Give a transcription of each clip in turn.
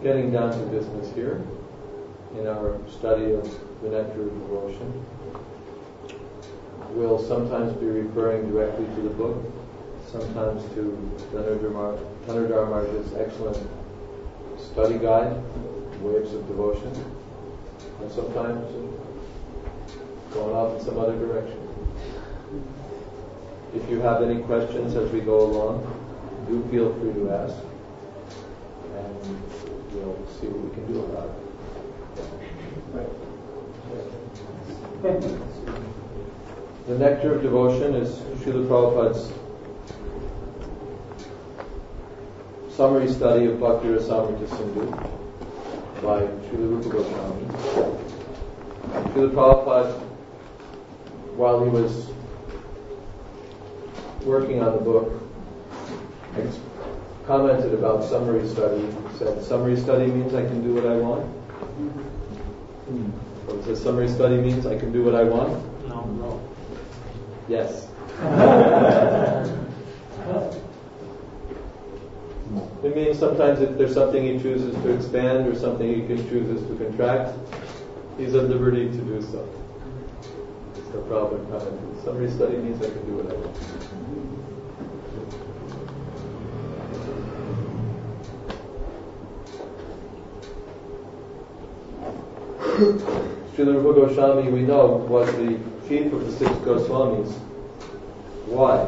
getting down to business here in our study of the Nectar of Devotion. We'll sometimes be referring directly to the book, sometimes to Dhanurdhar Maharaj's excellent study guide, Waves of Devotion, and sometimes going off in some other direction. If you have any questions as we go along, do feel free to ask, and we'll see what we can do about it. The Nectar of Devotion is Srila Prabhupada's summary study of Bhakti Rasamrita Sindhu by Srila Rupa Goswami. Srila Prabhupada, while he was working on the book, commented about summary study. He said, summary study means I can do what I want? Or does summary study means I can do what I want? No. Yes. It means sometimes if there's something he chooses to expand or something he chooses to contract, he's at liberty to do so. So Prabhupada commented, summary study means I can do what I want. Srila Rupa Goswami, we know, was the chief of the six Goswamis. Why?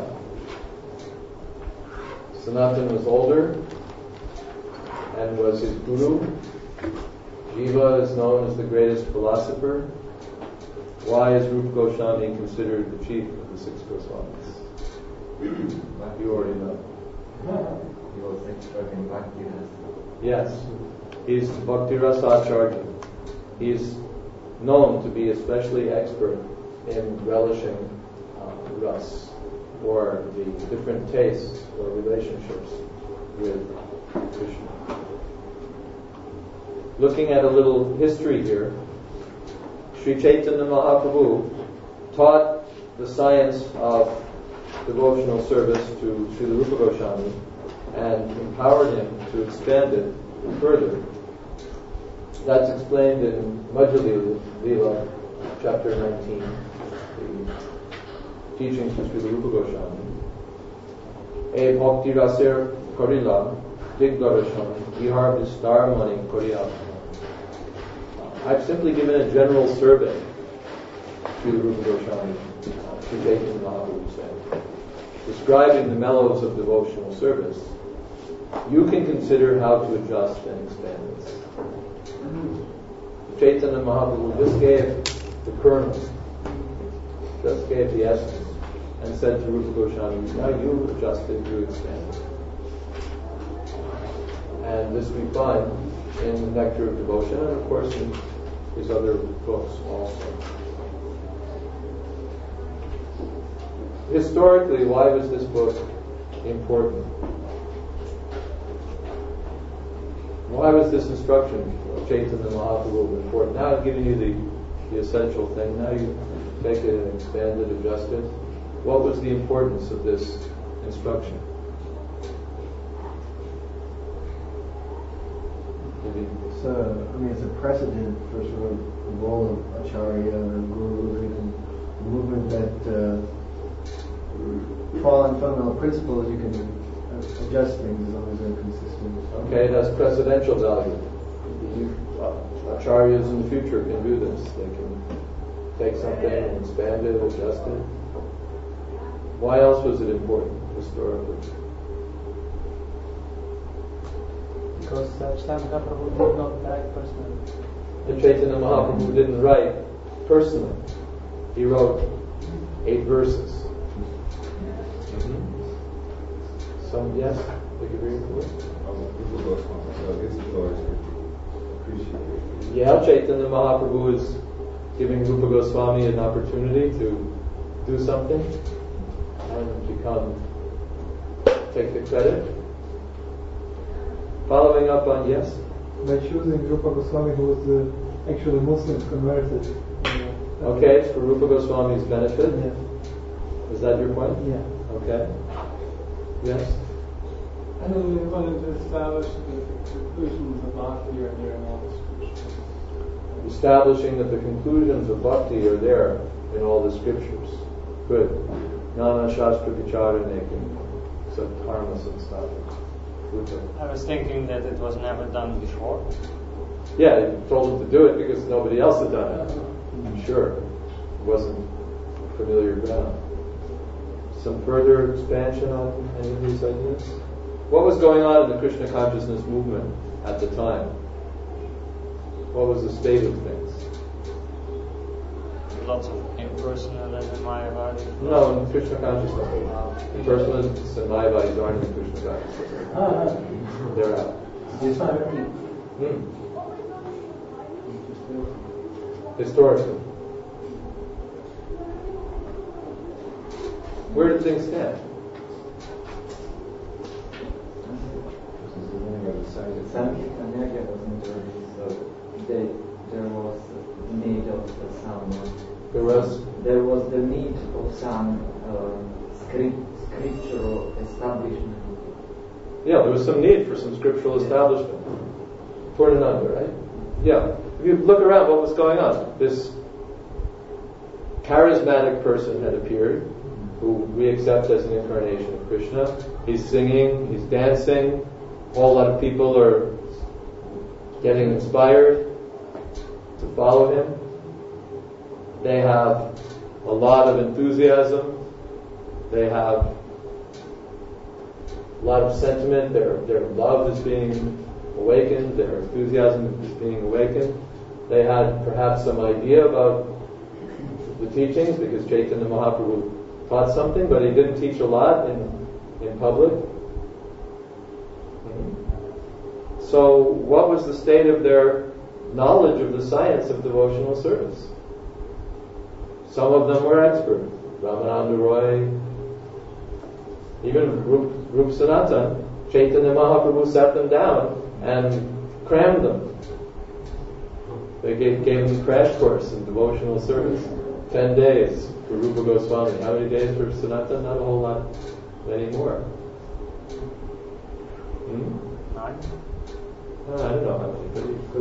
Sanatana was older and was his guru. Jiva is known as the greatest philosopher. Why is Rupa Goswami considered the chief of the six Goswamis? You already know. He was expert in Bhakti Rasa. Yes, he's Bhakti Rasa Acharya. He's known to be especially expert in relishing ras, or the different tastes or relationships with Krishna. Looking at a little history here, Sri Chaitanya Mahaprabhu taught the science of devotional service to Srila Rupa Goswami and empowered him to expand it further. That's explained in Madhya Lila, chapter 19, the teachings of Srila Rupa Goswami. E bhakti raser karila digdarasham vihar vistar mani koriyam. I've simply given a general survey to the Rupa Goswami, to Chaitanya Mahaprabhu said, describing the mellows of devotional service. You can consider how to adjust and expand this. Chaitanya Mahaprabhu just gave the kernel, just gave the essence, and said to Rupa Goswami, now you adjust it, you expand it. And this we find in the Nectar of Devotion, and of course in his other books also. Historically, why was this book important? Why was this instruction of Chaitanya Mahaprabhu important? Now I've given you the essential thing. Now you take it and expand it, adjust it. What was the importance of this instruction? It's a precedent for sort of the role of Acharya or Guru in the movement that following fundamental principles, you can adjust things as long as they're consistent. Okay, it has precedential value. Acharyas in the future can do this. They can take something and expand it, adjust it. Why else was it important historically? Because Chaitanya Mahaprabhu did not write personally. The Chaitanya Mahaprabhu didn't write personally. He wrote 8 verses. Some, yes? They could read it. Yeah, Chaitanya Mahaprabhu is giving Rupa Goswami an opportunity to do something and take the credit. Following up on, yes? By choosing Rupa Goswami, who was actually Muslims converted. Okay, it's for Rupa Goswami's benefit. Yeah. Is that your point? Yeah. Okay. Yes? I don't really wanted to establish the conclusions about bhakti are there in all the scriptures. Establishing that the conclusions of bhakti are there in all the scriptures. Good. Nana Shastra Vicharane, Sadharma Samstata. I was thinking that it was never done before. Yeah, they told him to do it because nobody else had done it. I'm sure. It wasn't familiar ground. Some further expansion on any of these ideas? What was going on in the Krishna consciousness movement at the time? What was the state of things? Lots of impersonal and Mayavadi. No, in Krishna consciousness. Impersonalists and Mayavadis aren't in Krishna consciousness. They're out. Historically. Where did things stand? Sankhya was introduced, so there was need of some. There was the need of some scriptural establishment. Yeah, there was some need for some scriptural establishment. Purnananda, right? Yeah. If you look around, what was going on? This charismatic person had appeared, who we accept as an incarnation of Krishna. He's singing, he's dancing. A whole lot of people are getting inspired to follow him. They have a lot of enthusiasm. They have a lot of sentiment. Their love is being awakened. Their enthusiasm is being awakened. They had perhaps some idea about the teachings because Chaitanya Mahaprabhu taught something, but he didn't teach a lot in public. So what was the state of their knowledge of the science of devotional service? Some of them were expert. Ramananda Roy, even Rup Sanatan, Chaitanya Mahaprabhu sat them down and crammed them. They gave them a crash course in devotional service. 10 days for Rupa Goswami. How many days for Sanatan? Not a whole lot. Many more. 9? I don't know how many.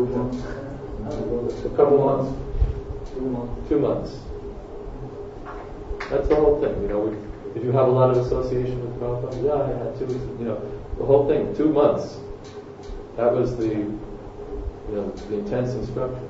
A couple months. 2 months. That's the whole thing. Did you have a lot of association with Prabhupada? Yeah, I had 2 weeks. The whole thing. 2 months. That was the intense instruction.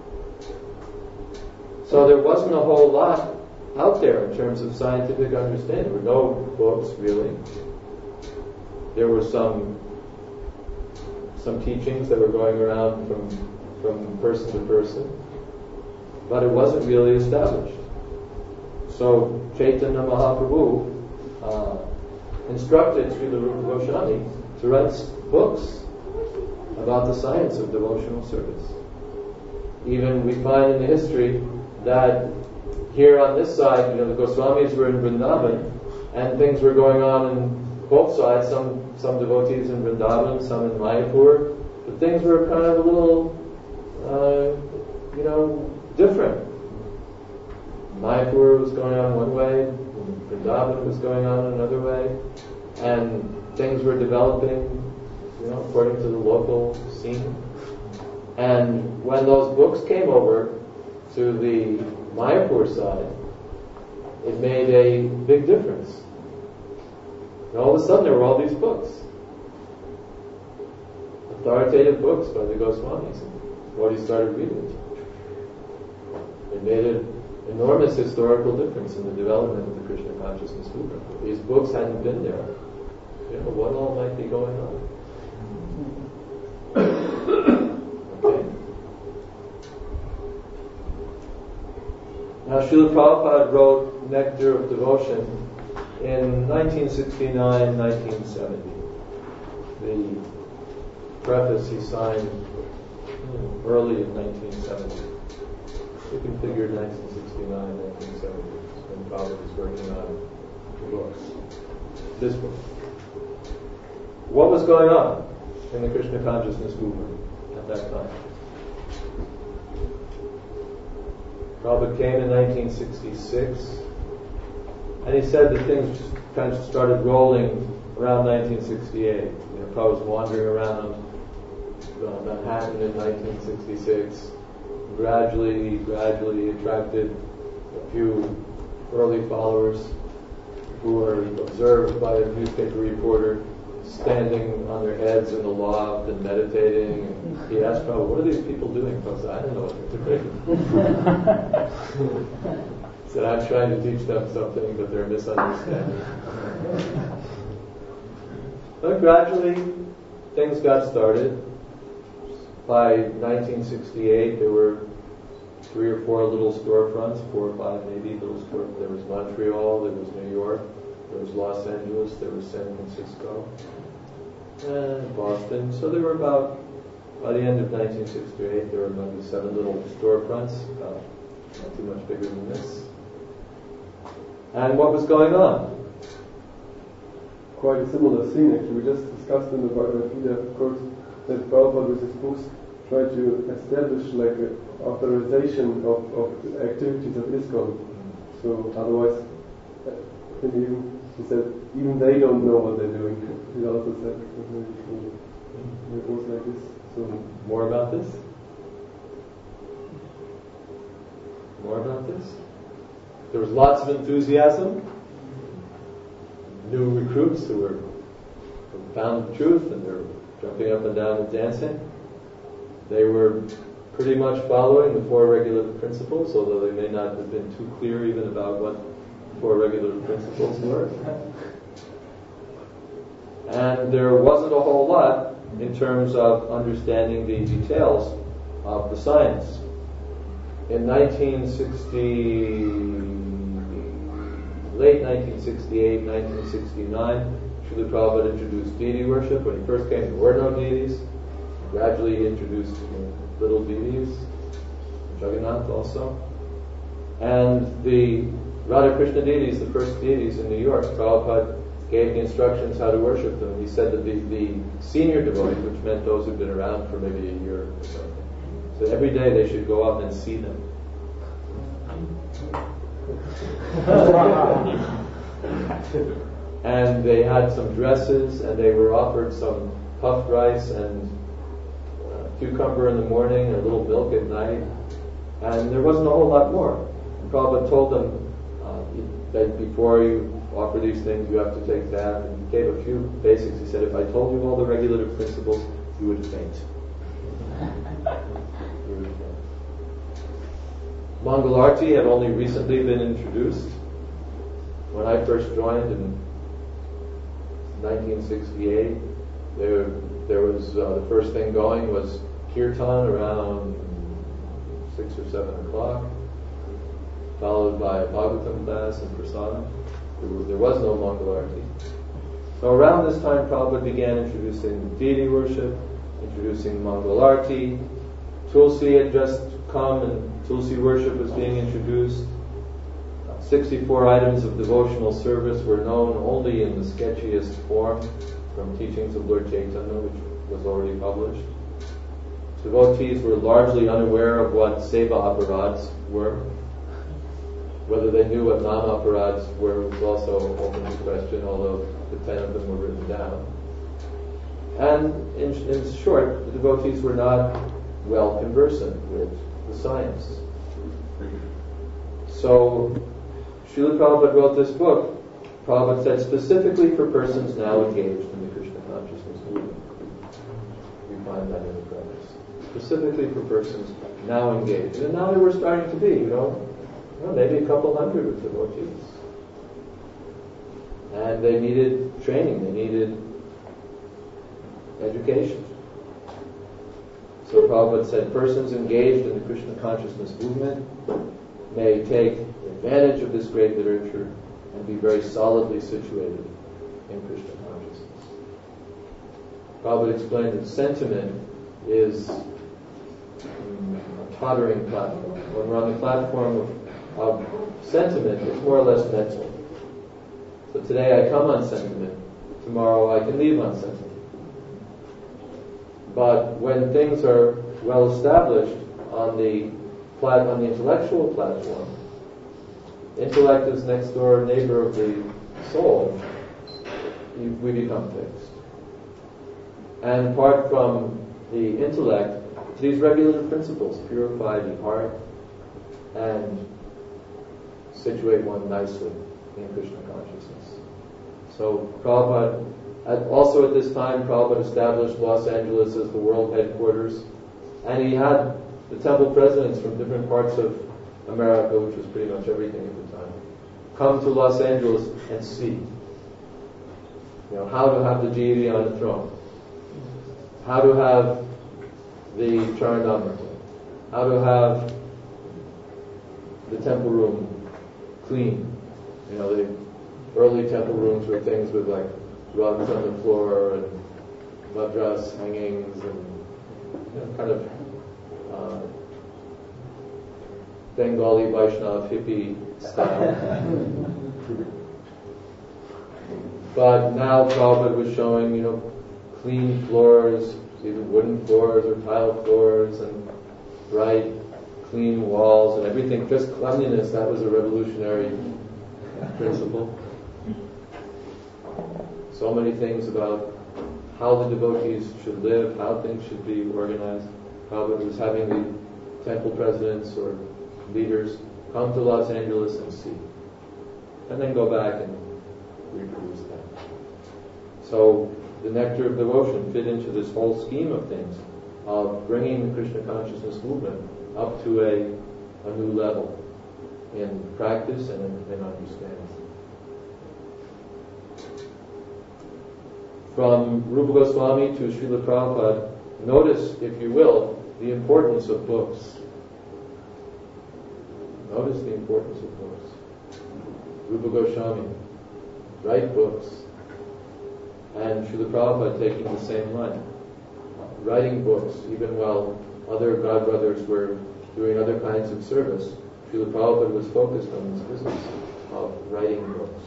So there wasn't a whole lot out there in terms of scientific understanding. There were no books really. There were some teachings that were going around from person to person, but it wasn't really established. So Chaitanya Mahaprabhu instructed Srila Rupa Goswami to write books about the science of devotional service. Even we find in the history that here on this side, the Goswamis were in Vrindavan, and things were going on in both sides. Some devotees in Vrindavan, some in Mayapur, but things were kind of a little, different. Mayapur was going on one way, Vrindavan was going on another way, and things were developing, according to the local scene. And when those books came over to the Mayapur side, it made a big difference. And all of a sudden there were all these books. Authoritative books by the Goswamis. What he started reading. It made an enormous historical difference in the development of the Krishna consciousness movement. If these books hadn't been there, what all might be going on? Okay. Now, Srila Prabhupada wrote Nectar of Devotion in 1969, 1970. The preface he signed early in 1970. You can figure 1969, 1970 when Prabhupada was working on the books. This book. What was going on in the Krishna consciousness movement at that time? Prabhupada came in 1966, and he said that things kind of started rolling around 1968. Prabhupada was wandering around Manhattan in 1966, gradually attracted a few early followers who were observed by a newspaper reporter standing on their heads in the loft and meditating. And he asked Prabhupada, what are these people doing? Prabhupada said, I don't know what they're doing. He said, I'm trying to teach them something, but they're misunderstanding. But gradually, things got started. By 1968, there were 3 or 4 little storefronts, 4 or 5 maybe little storefronts. There was Montreal, there was New York, there was Los Angeles, there was San Francisco, and Boston. So there were about, by the end of 1968, there were maybe 7 little storefronts, not too much bigger than this. And what was going on? Quite a similar scene actually. We just discussed in the Bhagavad Gita, of course, that Prabhupada with his books tried to establish like an authorization of activities of ISKCON. So otherwise, I think he said, even they don't know what they're doing. He also said it was like this. So more about this? More about this? There was lots of enthusiasm. New recruits who were found the truth and they were jumping up and down and dancing. They were pretty much following the 4 regular principles, although they may not have been too clear even about what 4 regular principles were. And there wasn't a whole lot in terms of understanding the details of the science. In late 1968, 1969, Srila Prabhupada introduced deity worship. When he first came, there were no deities. Gradually he introduced little deities, Jagannath also. And the Radha Krishna deities, the first deities in New York, Prabhupada gave the instructions how to worship them. He said that the senior devotees, which meant those who'd been around for maybe a year or something, so every day they should go up and see them. And they had some dresses, and they were offered some puffed rice and cucumber in the morning and a little milk at night. And there wasn't a whole lot more. And Prabhupada told them that before you offer these things, you have to take that. And he gave a few basics. He said, if I told you all the regulative principles, you would faint. Mangalarti had only recently been introduced. When I first joined in 1968, there was the first thing going was kirtan around 6 or 7 o'clock, followed by Bhagavatam class and prasadam. There was no Mangalarti. So around this time, Prabhupada began introducing deity worship, introducing Mangalarti. Tulsi had just come and Tulsi worship was being introduced. 64 items of devotional service were known only in the sketchiest form from teachings of Lord Chaitanya, which was already published. Devotees were largely unaware of what seva aparads were. Whether they knew what nama aparads were was also open to question, although the 10 of them were written down. And in short, the devotees were not well conversant with the science. So Srila Prabhupada wrote this book. Prabhupada said specifically for persons now engaged in the Krishna consciousness movement. We find that in the preface. Specifically for persons now engaged. And now there were starting to be, maybe a couple hundred of devotees. And they needed training, they needed education. So Prabhupada said persons engaged in the Krishna consciousness movement may take advantage of this great literature and be very solidly situated in Krishna consciousness. Prabhupada explained that sentiment is a tottering platform. When we're on the platform of sentiment, it's more or less mental. So today I come on sentiment, tomorrow I can leave on sentiment. But when things are well established on the intellectual platform, intellect is next door neighbor of the soul, we become fixed. And apart from the intellect to these regulative principles, purify the heart and situate one nicely in Krishna consciousness. So Prabhupada, also at this time, Prabhupada established Los Angeles as the world headquarters, and he had the temple presidents from different parts of America, which was pretty much everything at the time, come to Los Angeles and see, how to have the deity on the throne, how to have the Charanamrita, how to have the temple room clean. The early temple rooms were things with like rugs on the floor and madras hangings and kind of Bengali Vaishnav hippie style. But now Prabhupada was showing, clean floors, either wooden floors or tile floors, and bright, clean walls and everything. Just cleanliness, that was a revolutionary principle. So many things about how the devotees should live, how things should be organized. Prabhupada was having the temple presidents or leaders come to Los Angeles and see, and then go back and reproduce that. So the nectar of devotion fit into this whole scheme of things, of bringing the Krishna consciousness movement up to a new level in practice and in understanding. From Rupa Goswami to Srila Prabhupada, notice, if you will, the importance of books. Notice the importance of books. Rupa Goswami, write books. And Srila Prabhupada taking the same line. Writing books, even while other godbrothers were doing other kinds of service, Srila Prabhupada was focused on this business of writing books.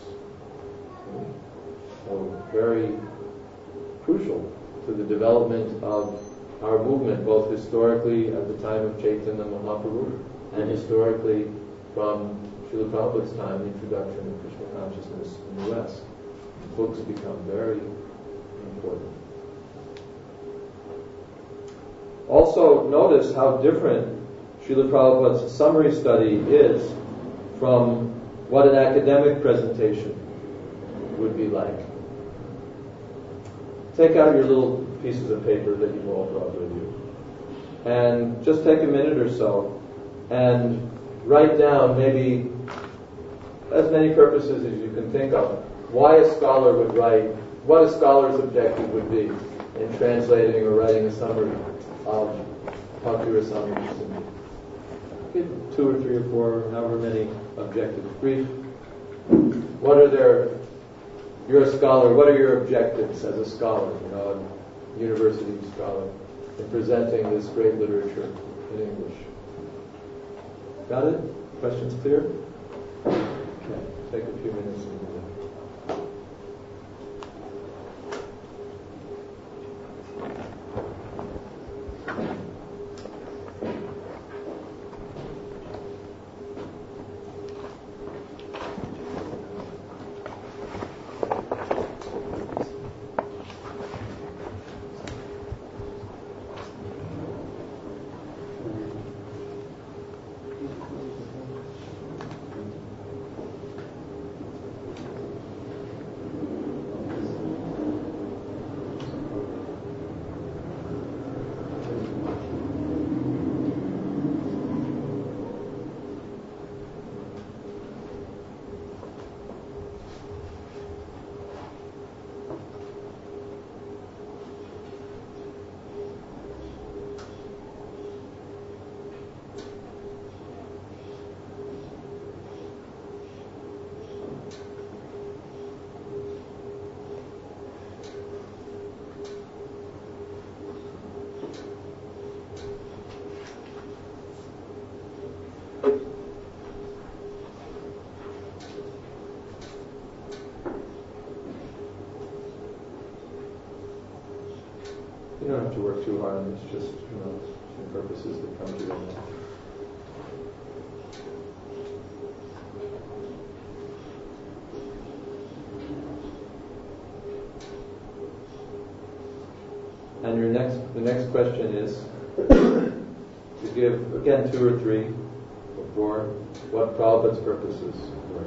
So very crucial to the development of our movement, both historically at the time of Chaitanya Mahaprabhu and historically from Srila Prabhupada's time, the introduction of Krishna consciousness in the West. Books become very important. Also, notice how different Srila Prabhupada's summary study is from what an academic presentation would be like. Take out your little pieces of paper that you've all brought with you, and just take a minute or so and write down maybe as many purposes as you can think of why a scholar would write, what a scholar's objective would be in translating or writing a summary of Bhakti Rasamrita Sindhu. Give 2 or 3 or 4, however many objectives. Brief. What are you're a scholar, what are your objectives as a scholar, a university scholar, in presenting this great literature in English? Got it? Questions clear? Okay, take a few minutes and do that. You don't have to work too hard. It's just, some purposes that come to your mind. And And the next question is to give again 2 or 3 or 4 what Prabhupada's purposes were.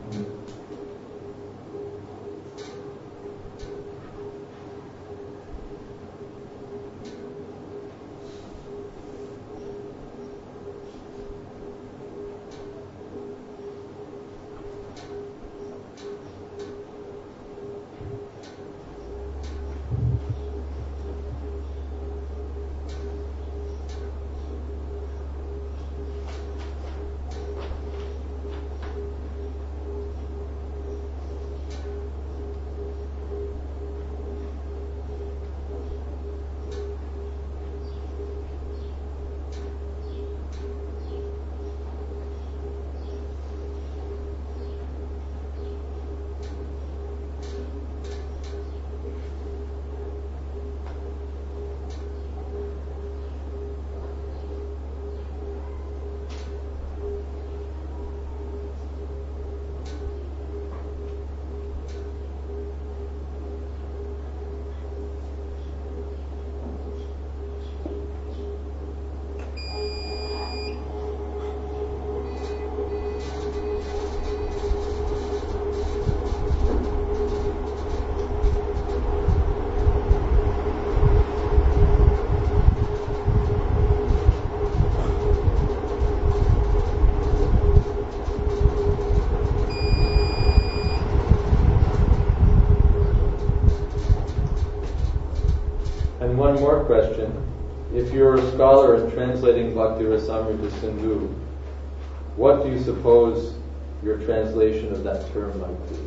And one more question. If you're a scholar in translating Bhakti Rasamrita Sindhu, what do you suppose your translation of that term might be?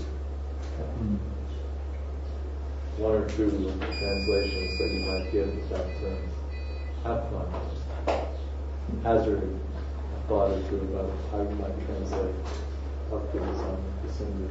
1 or 2 translations that you might give of that term. Have fun. Hazard a thought or 2 about how you might translate Bhakti Rasamrita Sindhu.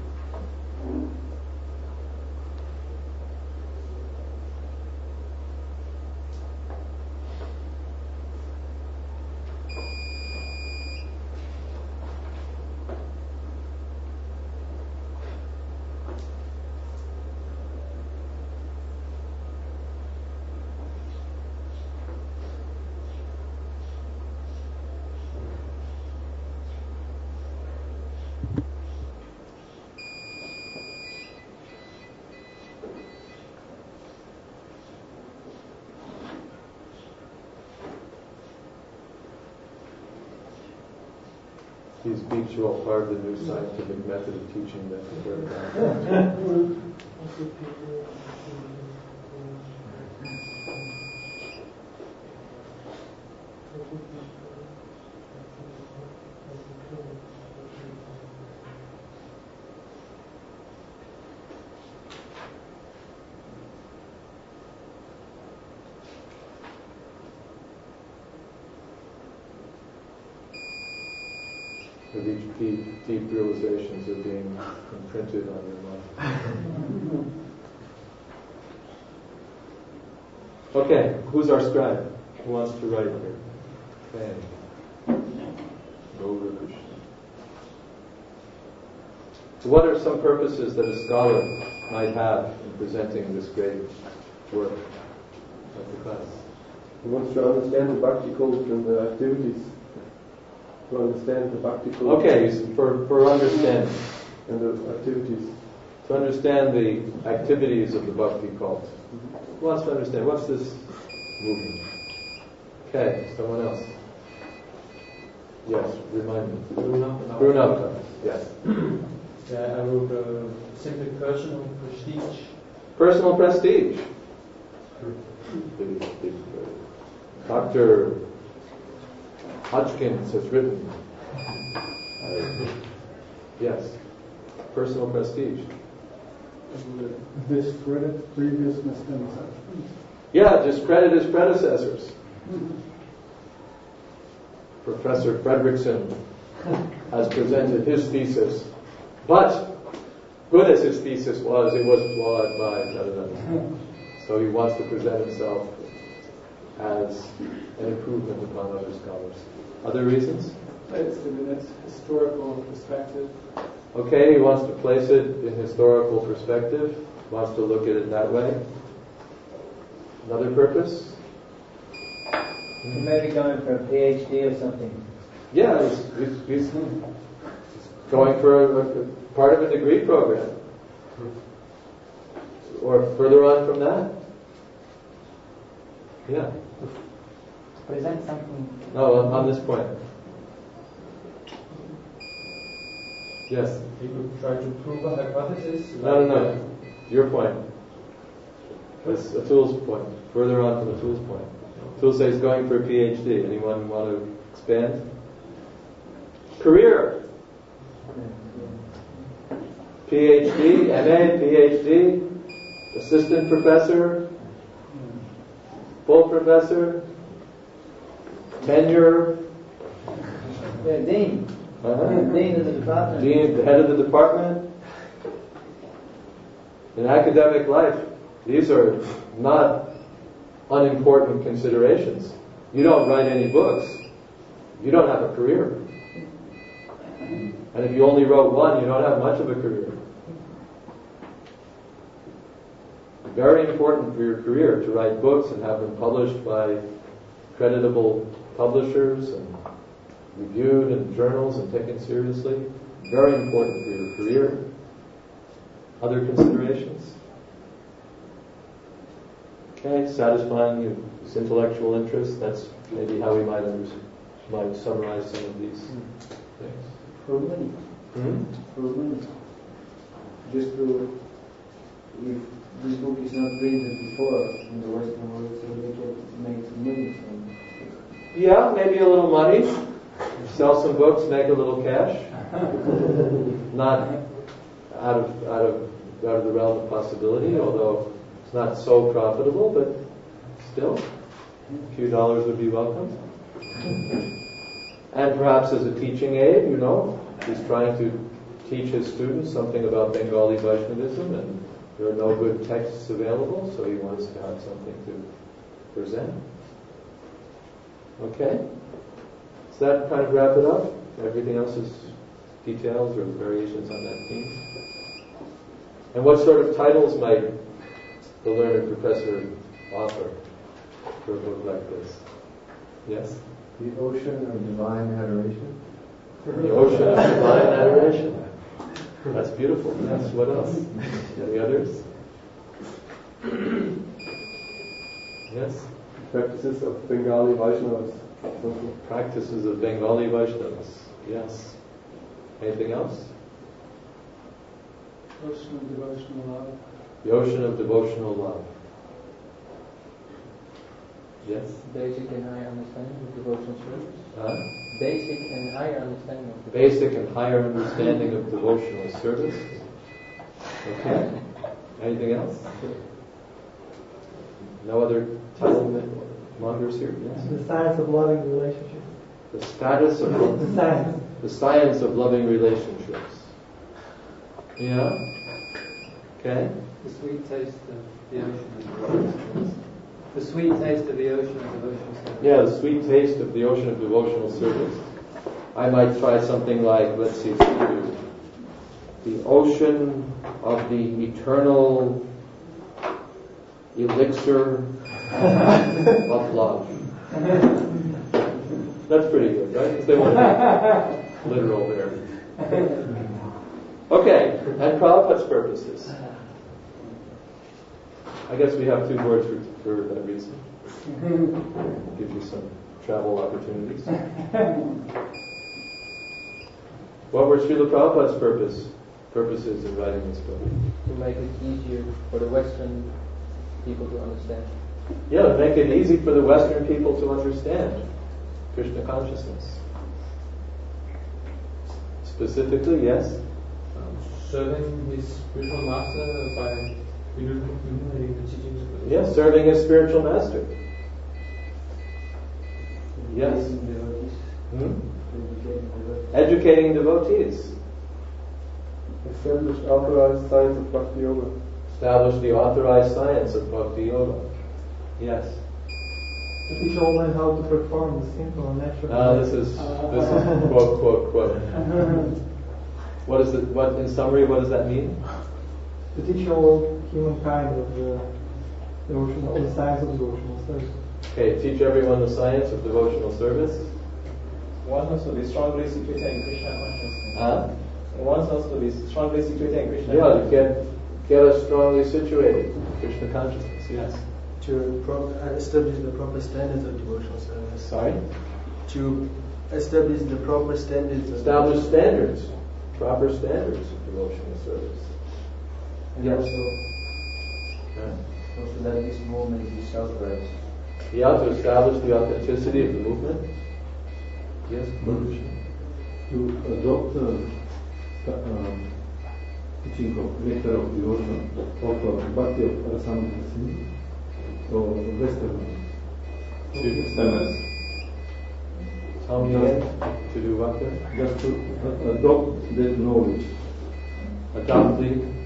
These beeps are all part of the new scientific method of teaching that we're with each deep realizations are being imprinted on your mind. Okay, who's our scribe? Who wants to write here? Okay. Gaura Krishna. So what are some purposes that a scholar might have in presenting this great work of the class? He wants to understand the Bhakti code and the activities. To understand the Bhakti code. Okay, for understanding. And the activities. To understand the activities of the Bhakti cult. Who wants to understand? What's this movement? Okay, someone else. Yes, remind me. Brunapta. Yes. Yeah, I wrote simply personal prestige. Personal prestige. Dr. Hodgkins has written. Yes. Personal prestige. Discredit previous misconceptions. Yeah, discredit his predecessors. Professor Fredrickson has presented his thesis, but good as his thesis was, it was flawed by da-da-da. So he wants to present himself as an improvement upon other scholars. Other reasons? It's in its historical perspective. Okay, he wants to place it in historical perspective, wants to look at it that way. Another purpose? He may be going for a PhD or something. Yeah, he's going for a part of a degree program. Or further on from that. Yeah. To present something. No, on this point. Yes. He could try to prove a hypothesis. No. Your point. It's Atul's point. Further on from Atul's point. Atul says he's going for a PhD. Anyone want to expand? Career. PhD, MA, PhD, assistant professor, full professor, tenure. Yeah, Dean. Dean of the department. Dean, the head of the department. In academic life, these are not unimportant considerations. You don't write any books, you don't have a career. And if you only wrote one, you don't have much of a career. Very important for your career to write books and have them published by creditable publishers and reviewed in journals and taken seriously. Very important for your career. Other considerations? Okay, satisfying your intellectual interest. That's maybe how we might summarize some of these things. For me, just to, if this book is not printed before in the Western world, so they can make some money from it. Yeah, maybe a little money. Sell some books, make a little cash. Not out of the realm of possibility, although it's not so profitable, but still, a few dollars would be welcome. And perhaps as a teaching aid, he's trying to teach his students something about Bengali Vaishnavism, and there are no good texts available, so he wants to have something to present. Okay? Does that kind of wrap it up? Everything else is details or variations on that theme. And what sort of titles might the learned professor offer for a book like this? Yes? The Ocean of Divine Adoration. The Ocean of Divine Adoration. That's beautiful. Yes, what else? Any others? Yes? Practices of Bengali Vaishnavas. Practices of Bengali Vaishnavas. Yes. Anything else? Ocean of devotional love. The ocean of devotional love. Yes? Basic and higher understanding of devotional service. Basic and higher understanding of Basic and higher understanding of devotional service. Okay. Anything else? No other title mongers here? Yes? The science of loving relationships. The status of the science of loving relationships. Yeah? Okay. The sweet taste of the ocean of devotional. The sweet taste of the ocean of devotional service. Yeah, the sweet taste of the ocean of devotional service. I might try something like, let's see, the ocean of the eternal elixir of love. That's pretty good, right? Because they want to be literal there. Okay, and Prabhupada's purposes. I guess we have 2 words for that reason. Give you some travel opportunities. What were Srila Prabhupada's purposes in writing this book? To make it easier for the Western people to understand. Yeah, to make it easy for the Western people to understand Krishna consciousness. Specifically, yes? Serving his spiritual master by illuminating the teachings of the Yes, serving his spiritual master. Yes. Educating devotees. Establish authorized science of Bhakti Yoga. Establish the authorized science of Bhakti Yoga. Yes. To teach all men how to perform the simple and natural. This is quote. What in summary, what does that mean? To teach all humankind of the the science of devotional service. Okay, teach everyone the science of devotional service. One has to be strongly situated in Krishna consciousness. One has to be strongly situated in Krishna consciousness. Yeah, to get us strongly situated in Krishna consciousness, yes. To establish the proper standards of devotional service. Sorry? To establish the proper standards. Establish standards, proper standards of devotional service. And also that this movement is self-right. You have to establish the authenticity of the movement. Yes, to adopt teaching of nectar of devotion of Bhakti of Rasamrita Singh or Western standards. Tell me again, to do what then? Just to adopt that knowledge. Adopt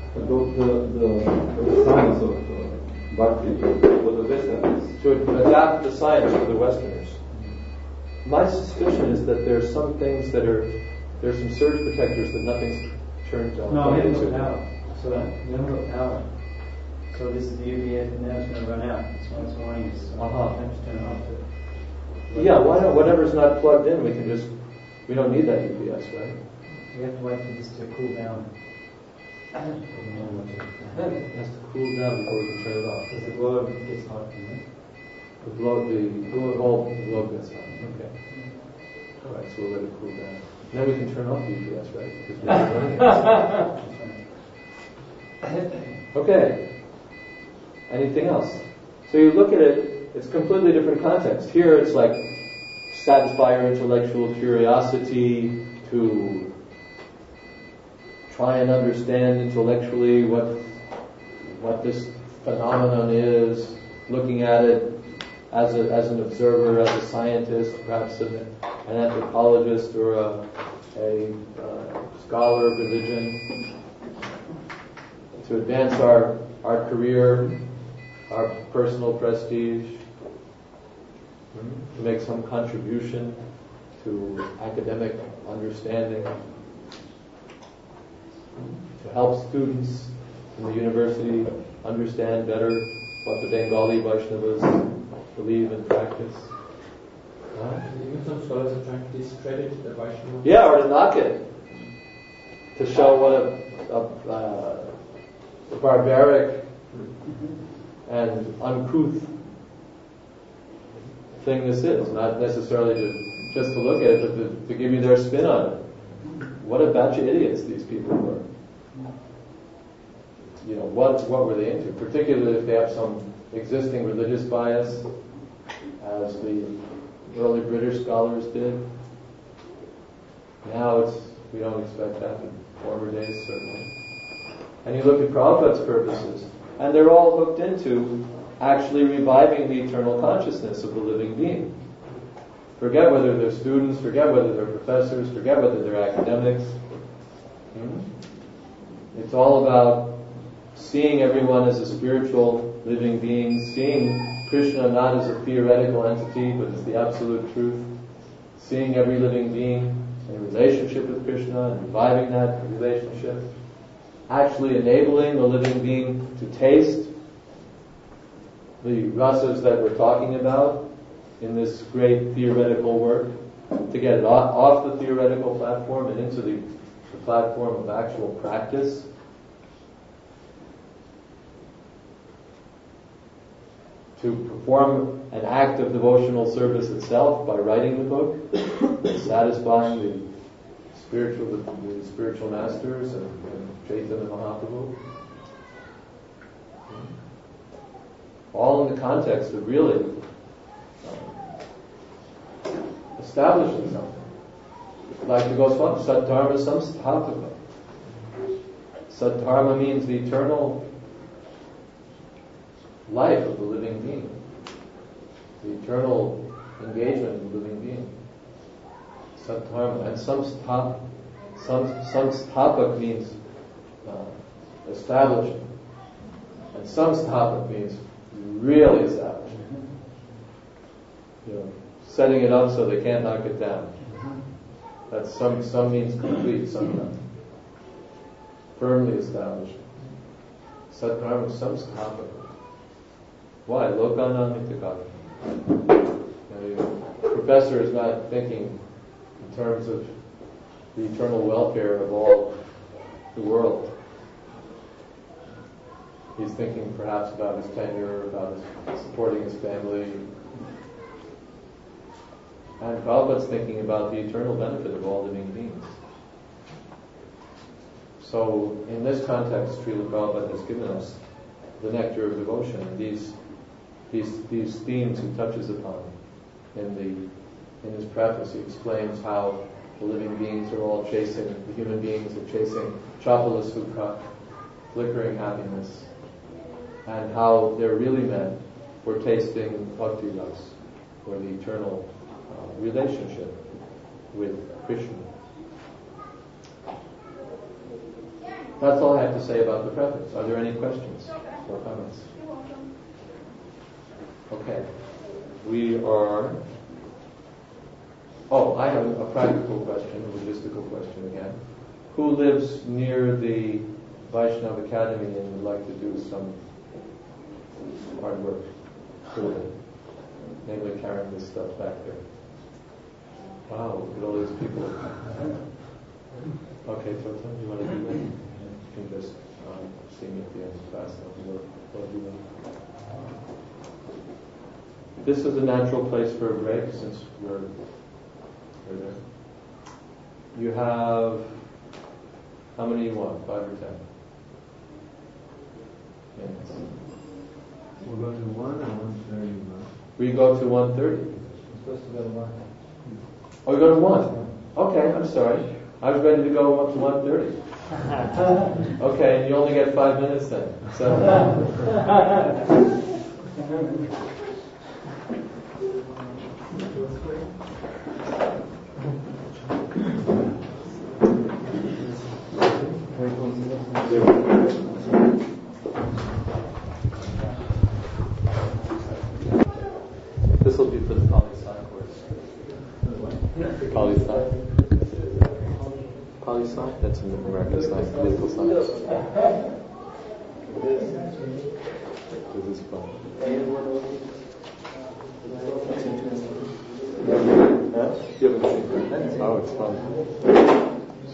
the science of Bhakti for the Westerners. To adapt the science for the Westerners. My suspicion is that there's some things there's some surge protectors that nothing's turned on. No, we haven't got power. So we haven't got power. So this is the UPS and now it's going to run out. That's why it's warning us. So I have to turn it off. Yeah, why not? Whatever's not plugged in, we don't need that UPS, right? We have to wait for this to cool down. It has to cool down before we can turn it off. Because the globe gets hot, isn't it? The globe gets hot. Okay. All right, so we'll let it cool down. Then we can turn off the UPS, right? Because we're not running it. Okay. Anything else? So you look at it, it's completely different context. Here it's like satisfy your intellectual curiosity, to try and understand intellectually what this phenomenon is, looking at it as an observer, as a scientist, perhaps an anthropologist or a scholar of religion, to advance our career, our personal prestige, to make some contribution to academic understanding, to help students in the university understand better what the Bengali Vaishnavas believe and practice. Even some scholars are trying to discredit the Vaishnava. Yeah, or to knock it, to show what a barbaric and uncouth thing this is. Not necessarily just to look at it, but to give you their spin on it. What a batch of idiots these people were. You know, what were they into? Particularly if they have some existing religious bias, as the early British scholars did. Now we don't expect that in former days, certainly. And you look at Prabhupada's purposes, and they're all hooked into actually reviving the eternal consciousness of the living being. Forget whether they're students, forget whether they're professors, forget whether they're academics. It's all about seeing everyone as a spiritual living being, seeing Krishna not as a theoretical entity, but as the absolute truth, seeing every living being in relationship with Krishna and reviving that relationship, actually enabling the living being to taste the rasas that we're talking about in this great theoretical work, to get it off the theoretical platform and into the platform of actual practice. To perform an act of devotional service itself by writing the book, satisfying the spiritual masters and Chaitanya Mahaprabhu. All in the context of really establishing something. Like the Goswami, Saddharma Samsthataka. Saddharma means the eternal life of the living being, the eternal engagement of the living being. Saddharma. And samsthapak means establishing. And samsthapak means really establishing. You know, setting it up so they can't knock it down. That's some means complete, some not. Firmly established. Saddharma samsthapak. Why? Lokanamitika. The professor is not thinking in terms of the eternal welfare of all the world. He's thinking perhaps about his tenure, about supporting his family. And Prabhupada's thinking about the eternal benefit of all living beings. So, in this context, Srila Prabhupada has given us the nectar of devotion, and these themes he touches upon in his preface. He explains how the living beings are all chasing, the human beings are chasing chapala sukha, flickering happiness, and how they're really meant for tasting bhakti ras, or the eternal relationship with Krishna. That's all I have to say about the preface. Are there any questions or comments? Okay. I have a practical question, a logistical question again. Who lives near the Vaishnava Academy and would like to do some hard work for it? Namely carrying this stuff back there. Wow, look at all these people. Okay, Totem, you want to do that? You can just see me at the end of class. I'll do that. This is a natural place for a break since we're there. You have, how many you want? 5 or 10? Minutes. We're going to 1 or 1:30? We go to 1:30. We're supposed to go to 1. Oh, you go to 1? Okay, I'm sorry. I was ready to go up to 1:30. Okay, and you only get 5 minutes then. So. This will be for the poli-sci course. Poli-sci? Poli-sci? That's an American science, political science. This is fun. You haven't seen it? Oh, it's fun.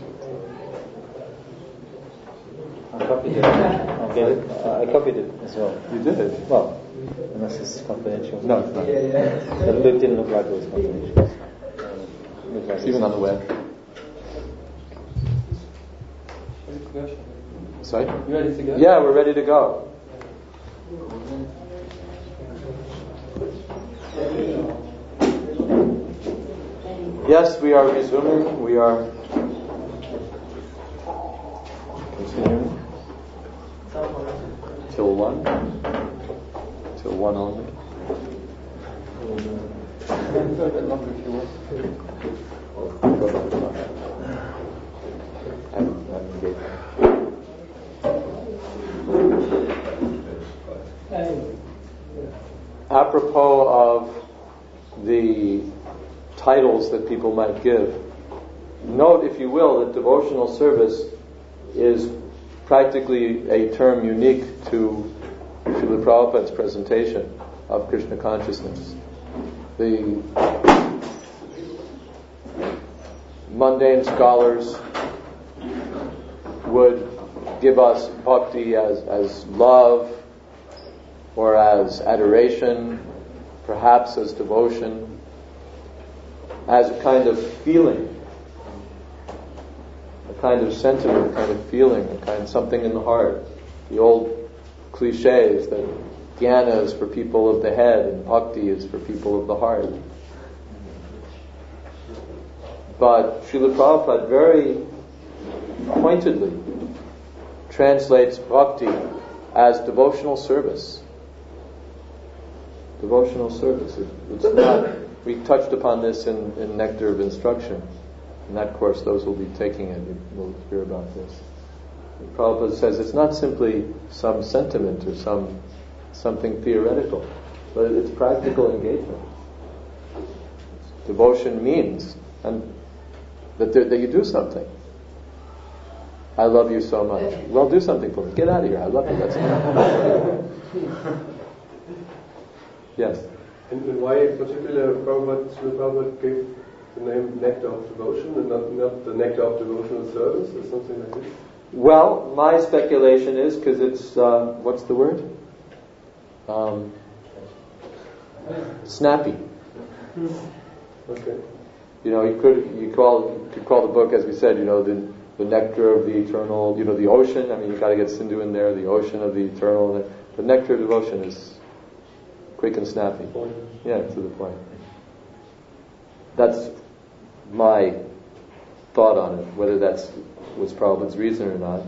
I copied it. I copied it as well. You did? Well, unless it's confidential. No, it's not. It didn't look like it was confidential. It's even on the web. Sorry? You ready to go? Yeah, we're ready to go. Yes, we are resuming. We are continuing till 1. Till 1 only. A bit longer if you want. Apropos of the titles that people might give, note, if you will, that devotional service is practically a term unique to Srila Prabhupada's presentation of Krishna consciousness. The mundane scholars would give us bhakti as love, or as adoration, perhaps as devotion, as a kind of feeling, a kind of sentiment, a kind of feeling, a kind of something in the heart. The old cliches that jnana is for people of the head and bhakti is for people of the heart. But Srila Prabhupada very pointedly translates bhakti as devotional service. Devotional service. It's not. We touched upon this in Nectar of Instruction. In that course, those will be taking it. We'll hear about this. Prabhupada says it's not simply some sentiment or something theoretical, but it's practical engagement. Devotion means that you do something. I love you so much. Well, do something for me. Get out of here. I love you. That's enough. Yes. And why particular Prabhupada gave the name Nectar of Devotion and not the Nectar of Devotional Service or something like this? Well, my speculation is because it's, what's the word? Snappy. Okay. You know, you could call the book, as we said, you know, the nectar of the eternal, you know, the ocean. I mean, you got to get Sindhu in there, the ocean of the eternal. The nectar of devotion is quick and snappy. Yeah, to the point. That's my thought on it. Whether was Prabhupada's reason or not,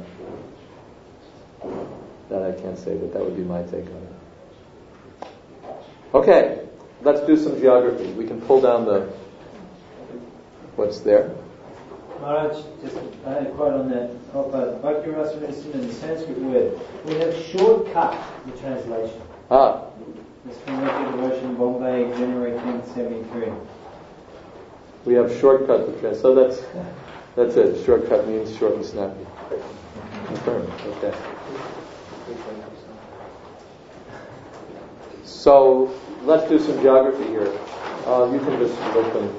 that I can't say, but that would be my take on it. Okay, let's do some geography. We can pull down what's there. Maharaj, just a quote on that. Bhakti Rasa Medicine and the Sanskrit word. We have shortcut the translation. It's from Nectar Devotion, Bombay, January 1973. We have shortcut the translation. So that's it. Shortcut means short and snappy. Confirmed. Okay. So let's do some geography here. You can just let them.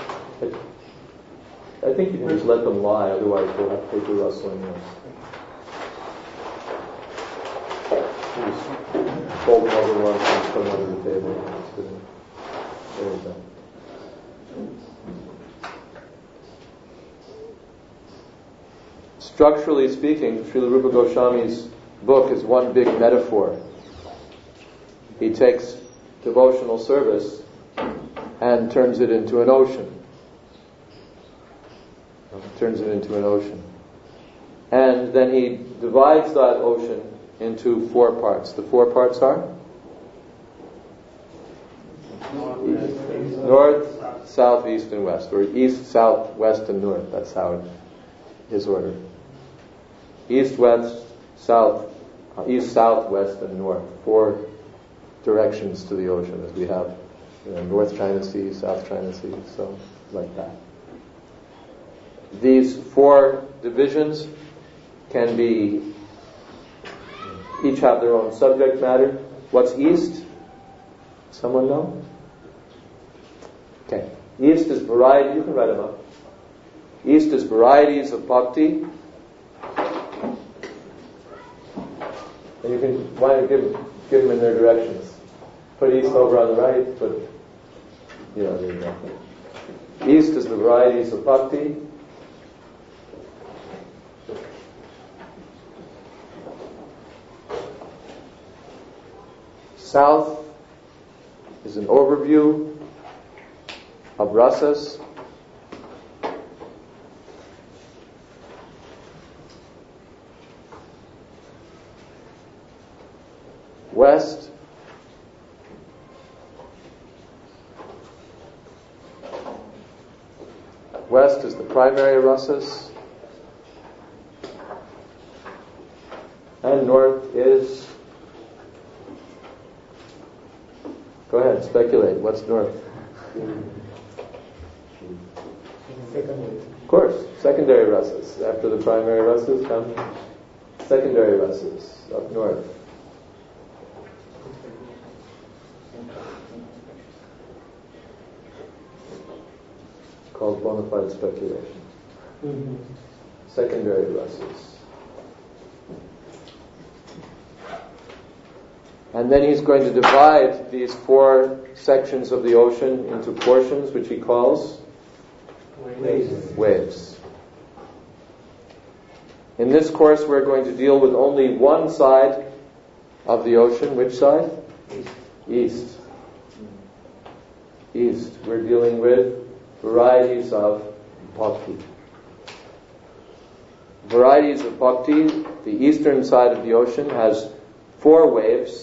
I think you can just let them lie, otherwise we'll have to do rustling noise. Just fold them over once and put them under the table. There we go. Structurally speaking, Srila Rupa Goswami's book is one big metaphor. He takes devotional service and turns it into an ocean. And then he divides that ocean into 4 parts. The 4 parts are? North, south, east, and west. Or east, south, west, and north. That's how his order. East, west, south, east, south, west, and north. 4 directions to the ocean, as we have, North China Sea, South China Sea, so like that. These 4 divisions can be, each have their own subject matter. What's east? Someone know? Okay. East is variety. You can write them up. East is varieties of bhakti. And you can, why don't you give them in their directions. Put east over on the right, there you go. East is the varieties of bhakti. South is an overview of rasas. West is the primary rasas. And north is, go ahead, speculate. What's north? Of course, secondary rasas. After the primary rasas come secondary rasas up north. Called bona fide speculation. Secondary rasas. And then he's going to divide these 4 sections of the ocean into portions, which he calls waves. In this course, we're going to deal with only one side of the ocean. Which side? East. East. We're dealing with varieties of bhakti. Varieties of bhakti. The eastern side of the ocean has 4 waves.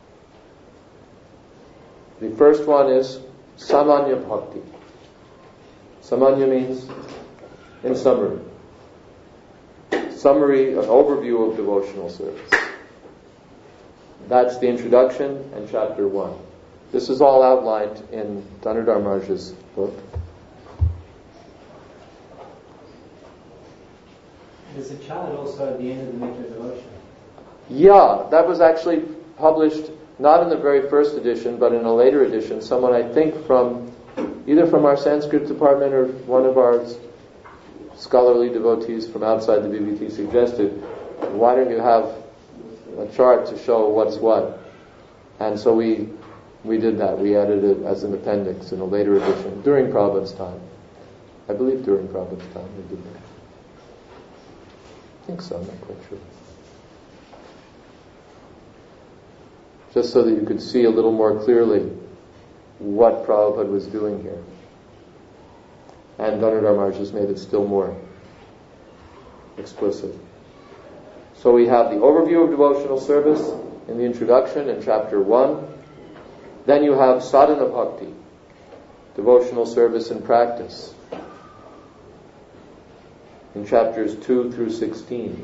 The first one is Samanya Bhakti. Samanya means in summary. Summary, an overview of devotional service. That's the introduction and chapter 1. This is all outlined in Dhanurdhar Maharaj's book. There's a chart also at the end of the Nectar Devotion. Yeah, that was actually published not in the very first edition, but in a later edition, someone I think either from our Sanskrit department or one of our scholarly devotees from outside the BBT suggested, why don't you have a chart to show what's what? And so we did that. We added it as an appendix in a later edition, during Prabhupada's time. I believe during Prabhupada's time we did that. I think so, I'm not quite sure. Just so that you could see a little more clearly what Prabhupada was doing here. And Dhanurdhar Maharaj just made it still more explicit. So we have the overview of devotional service in the introduction in chapter 1. Then you have sadhana bhakti, devotional service and practice, in chapters 2 through 16.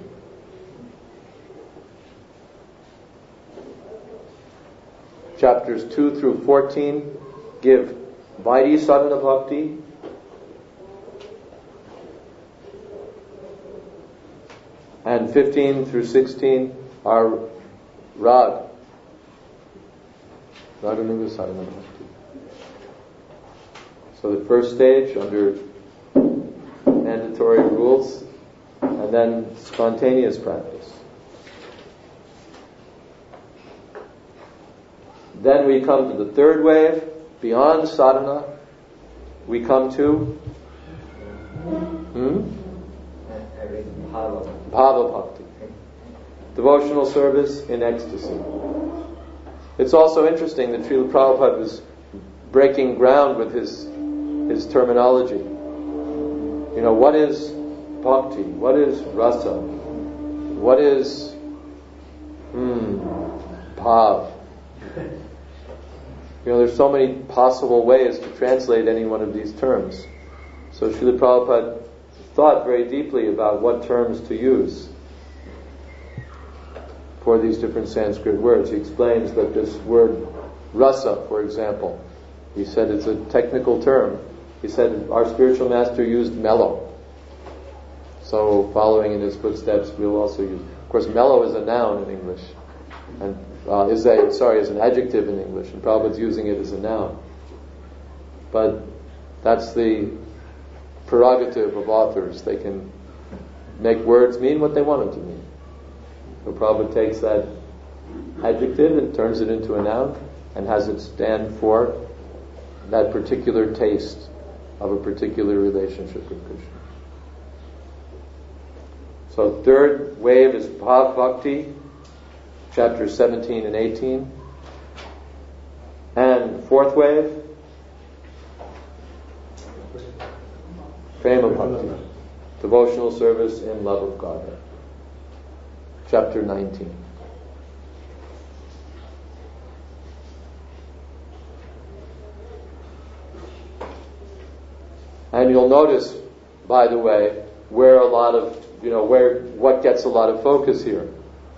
Chapters 2 through 14 give Vaidhi sadhana bhakti, and 15 through 16 are Raganuga sadhana bhakti. So the first stage under mandatory rules, and then spontaneous practice. Then we come to the third wave, beyond sadhana. We come to Bhava Bhakti, devotional service in ecstasy. It's also interesting that Srila Prabhupada was breaking ground with his terminology. You know, what is bhakti? What is rasa? What is bhav? You know, there's so many possible ways to translate any one of these terms. So Srila Prabhupada thought very deeply about what terms to use for these different Sanskrit words. He explains that this word rasa, for example, he said it's a technical term. He said our spiritual master used mellow. So following in his footsteps, we'll also use. Of course, mellow is a noun in English, and is an adjective in English, and Prabhupada's using it as a noun. But that's the prerogative of authors. They can make words mean what they want them to mean. So Prabhupada takes that adjective and turns it into a noun and has it stand for that particular taste of a particular relationship with Krishna. So third wave is Bhav Bhakti, chapters 17 and 18. And fourth wave, Prema Bhakti, devotional service in love of Godhead, chapter 19. And you'll notice, by the way, what gets a lot of focus here.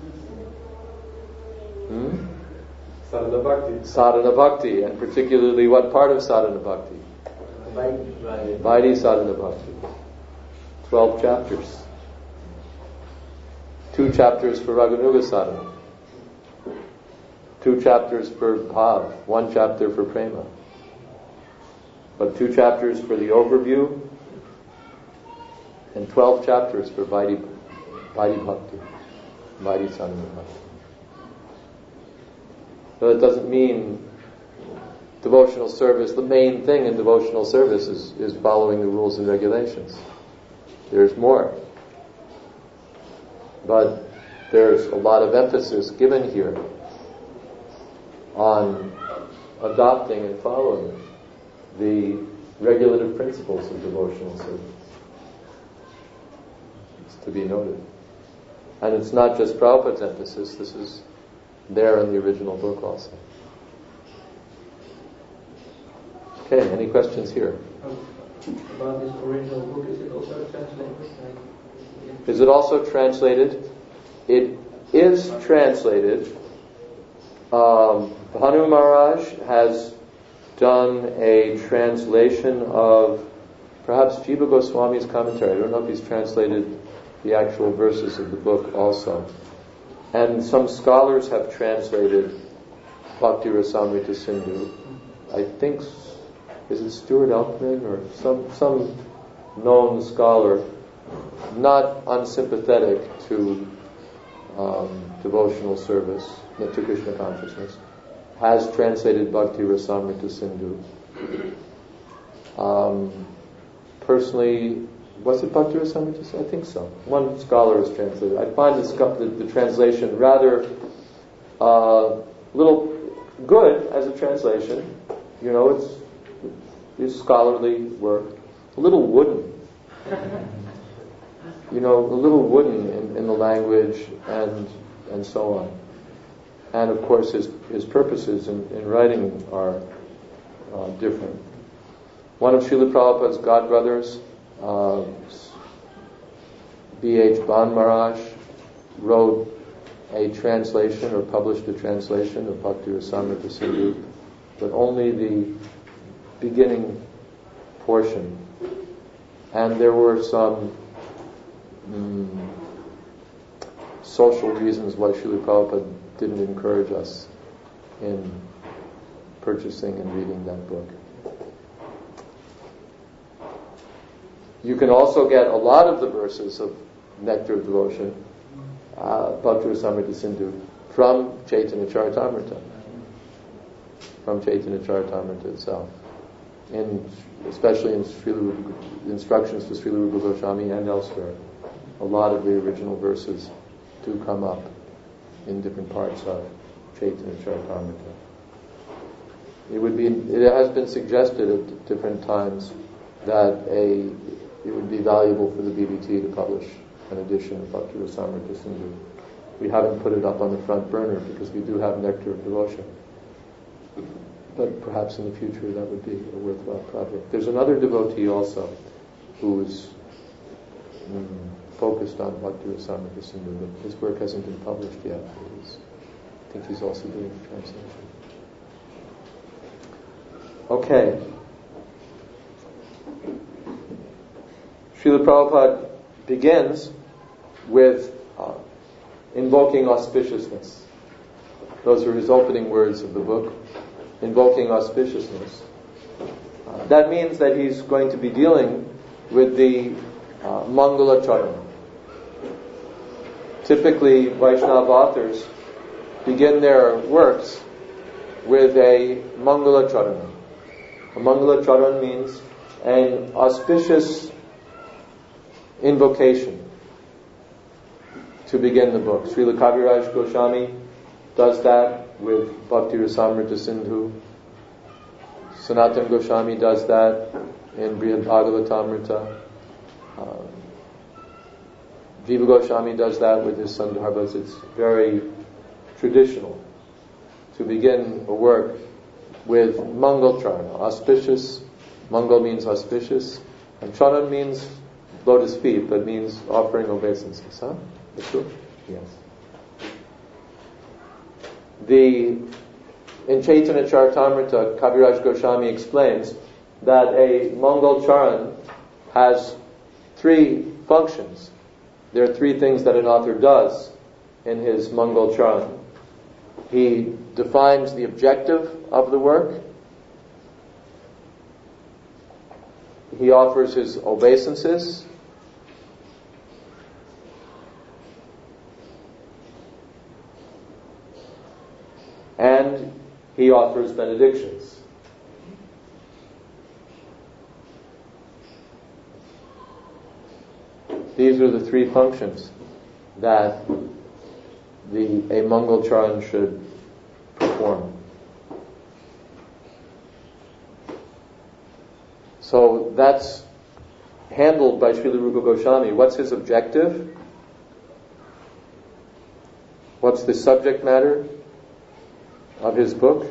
Sadhana Bhakti. Sadhana Bhakti, and particularly what part of Sadhana Bhakti? Vaidhi Sadhana Bhakti. 12 chapters. 2 chapters for Raganuga Sadhana. 2 chapters for Bhav. 1 chapter for Prema. But 2 chapters for the overview, and 12 chapters for Vaidhi Bhakti, Vaidhi Sadhana Bhakti. So that doesn't mean devotional service, the main thing in devotional service is following the rules and regulations. There's more. But there's a lot of emphasis given here on adopting and following the regulative principles of devotional service. It's to be noted. And it's not just Prabhupada's emphasis, this is there in the original book also. Okay, any questions here? About this original book, is it also translated? Is it also translated? It is translated. Bhanu Maharaj has done a translation of perhaps Jiva Goswami's commentary. I don't know if he's translated the actual verses of the book also. And some scholars have translated Bhakti Rasamrita Sindhu. I think, is it Stuart Elkman or some known scholar, not unsympathetic to devotional service, to Krishna consciousness, has translated Bhakti Rasamrita Sindhu. Personally, was it Bhakti Rasamrita Sindhu? I think so. One scholar has translated. I find the translation rather little good as a translation. You know, it's scholarly work. A little wooden. You know, a little wooden in the language and so on. And of course his purposes in writing are different. One of Srila Prabhupada's godbrothers, B.H. Ban Maharaj, wrote a translation or published a translation of Bhakti Rasamrita Sindhu, but only the beginning portion. And there were some social reasons why Srila Prabhupada didn't encourage us in purchasing and reading that book. You can also get a lot of the verses of Nectar of Devotion, Bhakti Rasamrita Sindhu, from Chaitanya Charitamrita. From Chaitanya Charitamrita itself. Especially in instructions to Srila Rupa Goswami and elsewhere. A lot of the original verses do come up in different parts of Chaitanya Charitamrita. It has been suggested at different times that it would be valuable for the BBT to publish an edition of Bhakti Rasamrita Sindhu. We haven't put it up on the front burner because we do have Nectar of Devotion. But perhaps in the future that would be a worthwhile project. There's another devotee also who is focused on Bhakti Rasamrita Sindhu, but his work hasn't been published yet. I think he's also doing the translation. Okay. Srila Prabhupada begins with invoking auspiciousness. Those are his opening words of the book, invoking auspiciousness. That means that he's going to be dealing with the Mangala Charan. Typically, Vaishnava authors begin their works with a Mangala Charan. A Mangala Charan means an auspicious invocation to begin the book. Srila Kaviraj Goswami does that with Bhakti Rasamrita Sindhu. Sanatana Goswami does that in Brihad Bhagavatamrita. Jiva Goswami does that with his Sandarbhas. It's very traditional to begin a work with Mangal Charana, auspicious. Mangal means auspicious, and Charan means lotus feet, but means offering obeisances. Huh? That's true? Yes. In Chaitanya Charitamrita, Kaviraj Goswami explains that a Mangal Charan has three functions. There are three things that an author does in his Mangal Charan. He defines the objective of the work. He offers his obeisances. And he offers benedictions. These are the three functions that a Mangal Charan should perform. So that's handled by Srila Rupa Goswami. What's his objective? What's the subject matter of his book?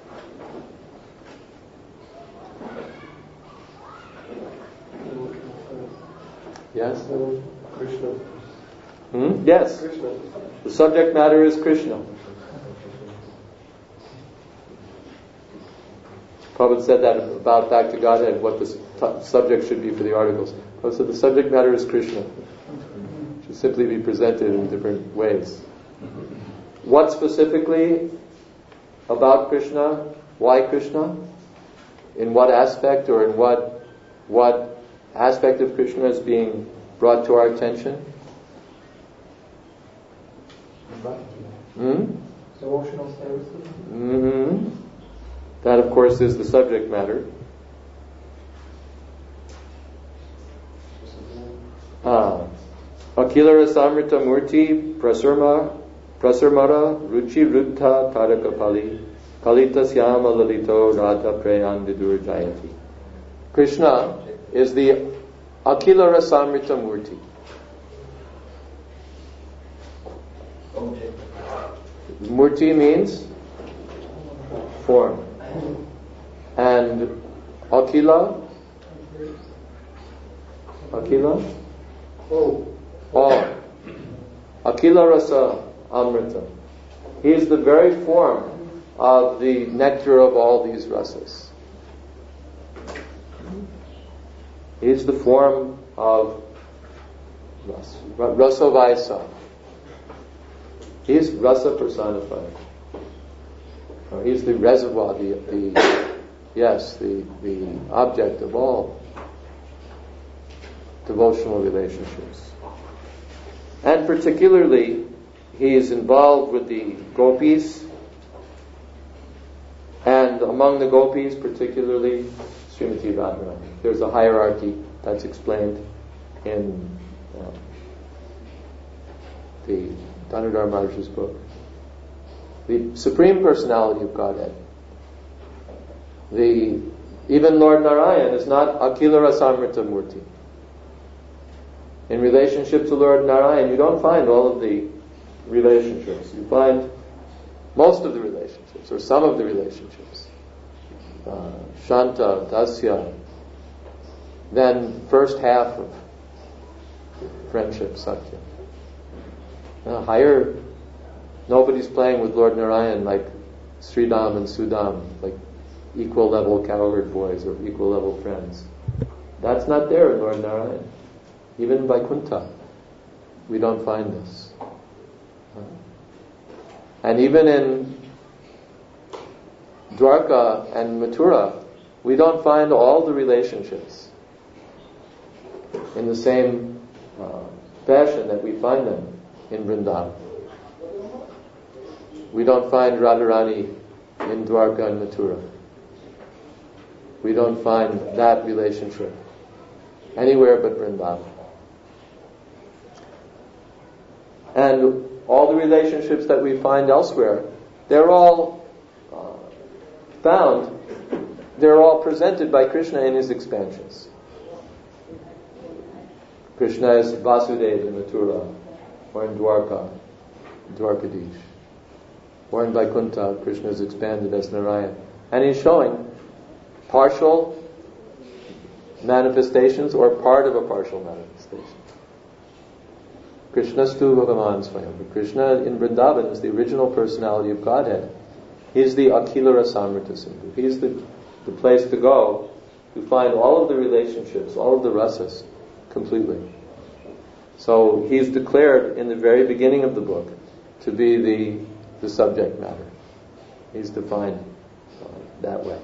Yes? Krishna. Yes. Krishna. The subject matter is Krishna. Prabhupada said that about Back to Godhead, what the subject should be for the articles. Prabhupada said the subject matter is Krishna. It should simply be presented in different ways. What specifically about Krishna. Why Krishna? In what aspect, or in what aspect of Krishna is being brought to our attention? Devotional services. That, of course, is the subject matter. Akila Rasamrita Murti Prasarmara Ruchi Ruddha Tarakapali Kalita Syama Lalito Radha Prayan Vidur Jayati. Krishna is the Akila Rasamrita Murti. Murti means form. And Akila? All. Akila Rasa Amrita. He is the very form of the nectar of all these rasas. He is the form of Rasa Vaisa. He is rasa personified. He is the reservoir, the object of all devotional relationships. And particularly, he is involved with the gopis, and among the gopis, particularly Srimati Radharani. There's a hierarchy that's explained in the Dhanudhar Maharaj's book. The Supreme Personality of Godhead. Even Lord Narayan is not Akila Rasamrita Murti. In relationship to Lord Narayan, you don't find all of the relationships. You find most of the relationships, or some of the relationships. Shanta, Dasya, then first half of friendship, Satya. Higher, nobody's playing with Lord Narayan like Sridham and Sudam, like equal level cowherd boys or equal level friends. That's not there in Lord Narayan. Even in Vaikuntha, we don't find this. And even in Dwarka and Mathura, we don't find all the relationships in the same fashion that we find them in Vrindavan. We don't find Radharani in Dwarka and Mathura. We don't find that relationship anywhere but Vrindavan. And all the relationships that we find elsewhere, they're all presented by Krishna in his expansions. Krishna is Vasudeva in Mathura, or in Dwarka, Dwarkadish. Or in Vaikuntha, Krishna is expanded as Narayan. And he's showing partial manifestations or part of a partial manifestation. Krishnastu Bhagavan Swayam. Krishna in Vrindavan is the original personality of Godhead. He's the Akila Rasamrita Sindhu. He's the place to go to find all of the relationships, all of the rasas, completely. So he's declared in the very beginning of the book to be the subject matter. He's defined that way.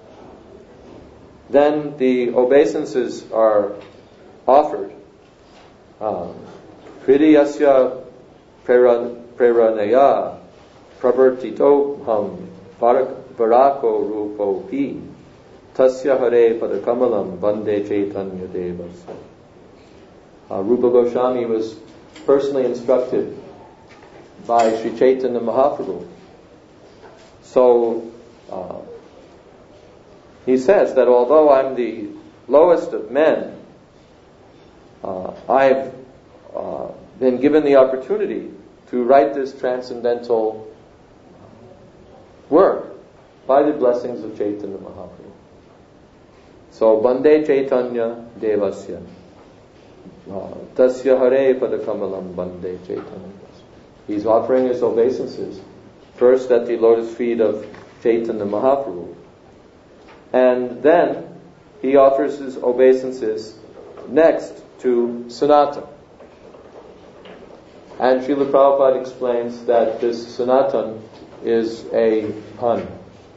Then the obeisances are offered. Hridayasya preranaya pravartitoham varako rupo pi tasya hare padakamalam vande chaitanya devasya. Rupa Goswami was personally instructed by Sri Chaitanya Mahaprabhu. So he says that although I'm the lowest of men, I've been given the opportunity to write this transcendental work by the blessings of Chaitanya Mahaprabhu. So, Bande Chaitanya Devasya. Tasya Hare Padakamalam Bande Chaitanya. He's offering his obeisances first at the lotus feet of Chaitanya Mahaprabhu. And then he offers his obeisances next to Sanatana. And Srila Prabhupada explains that this Sanatana is a pun.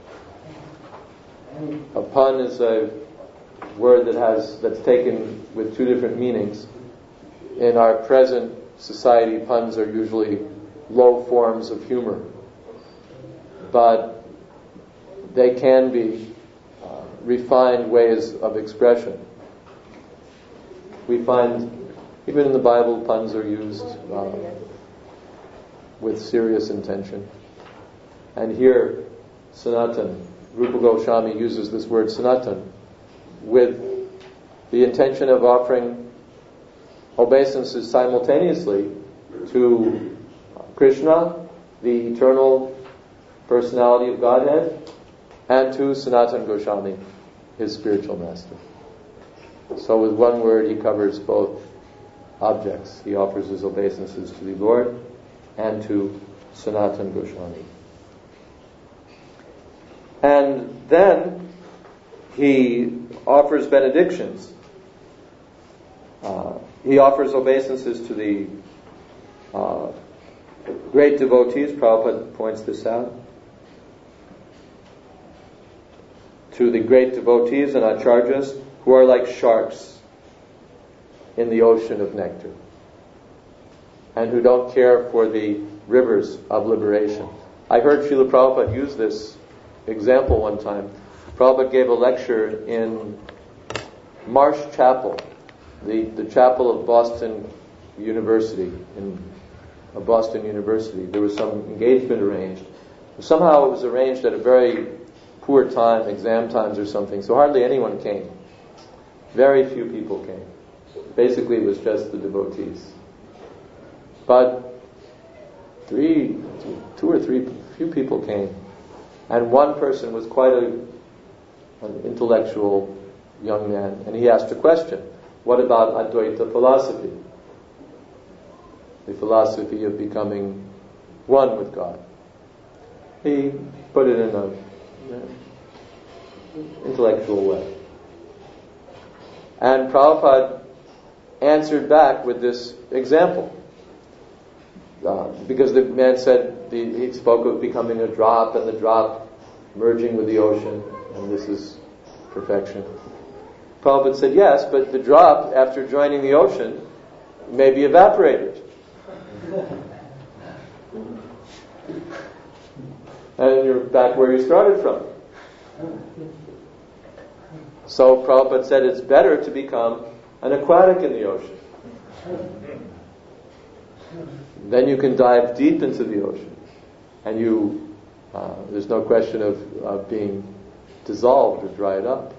A pun is a word that's taken with two different meanings. In our present society, puns are usually low forms of humor, but they can be refined ways of expression. We find, even in the Bible, puns are used with serious intention. And here, Sanatan, Rupa Goswami uses this word Sanatan with the intention of offering obeisances simultaneously to Krishna, the eternal personality of Godhead, and to Sanatan Goswami, his spiritual master. So with one word he covers both objects. He offers his obeisances to the Lord and to Sanatan Goswami. And then he offers benedictions. He offers obeisances to the great devotees. Prabhupada points this out. To the great devotees and acharyas who are like sharks in the ocean of nectar and who don't care for the rivers of liberation. I heard Srila Prabhupada use this example one time. Prabhupada gave a lecture in Marsh Chapel, the chapel of Boston University. In Boston University, there was some engagement arranged. Somehow it was arranged at a very poor time, exam times or something, so hardly anyone came. Very few people came. Basically it was just the devotees. But two or three few people came. And one person was quite an intellectual young man, and he asked a question. What about Advaita philosophy? The philosophy of becoming one with God. He put it in an intellectual way. And Prabhupada answered back with this example. Because the man said, he spoke of becoming a drop, and the drop merging with the ocean, and this is perfection. Prabhupada said, yes, but the drop, after joining the ocean, may be evaporated. And you're back where you started from. So Prabhupada said it's better to become an aquatic in the ocean. Then you can dive deep into the ocean, and there's no question of being dissolved or dried up.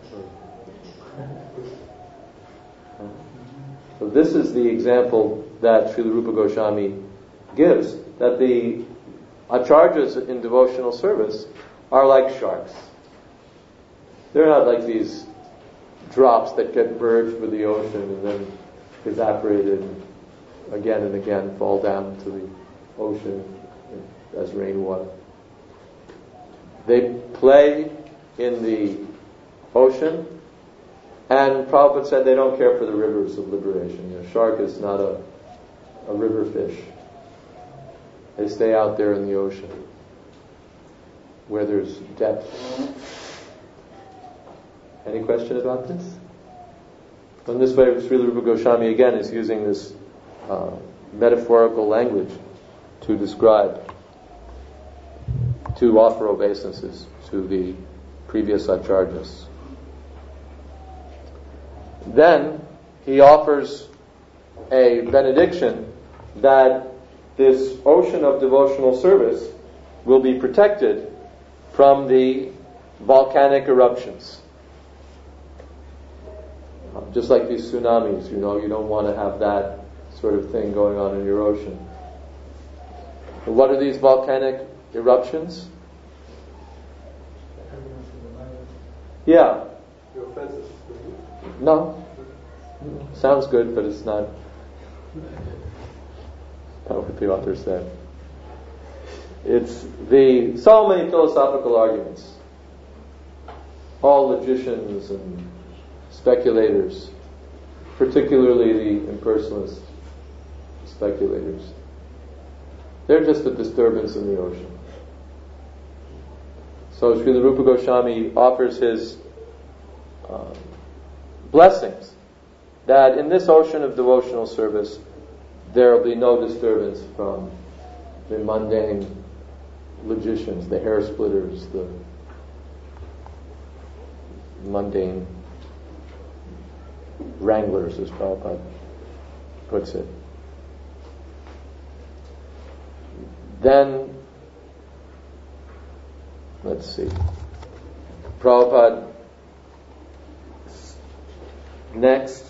So this is the example that Srila Rupa Goswami gives, that the acharyas in devotional service are like sharks. They're not like these drops that get merged with the ocean and then evaporated again and again, fall down to the ocean as rainwater. They play in the ocean, and Prabhupada said they don't care for the rivers of liberation. A shark is not a river fish. They stay out there in the ocean where there's depth. Any question about this? In this way, Srila Rupa Goswami again is using this metaphorical language to describe, to offer obeisances to the previous acharyas. Then he offers a benediction that this ocean of devotional service will be protected from the volcanic eruptions. Just like these tsunamis, you don't want to have that sort of thing going on in your ocean. And what are these volcanic eruptions? Yeah. No. Sounds good, but it's not what the author said. It's so many philosophical arguments. All logicians and speculators, particularly the impersonalist speculators, they're just a disturbance in the ocean. So Srila Rupa Goswami offers his blessings that in this ocean of devotional service there will be no disturbance from the mundane logicians, the hair splitters, the mundane wranglers, as Prabhupada puts it. Then, let's see, Prabhupada next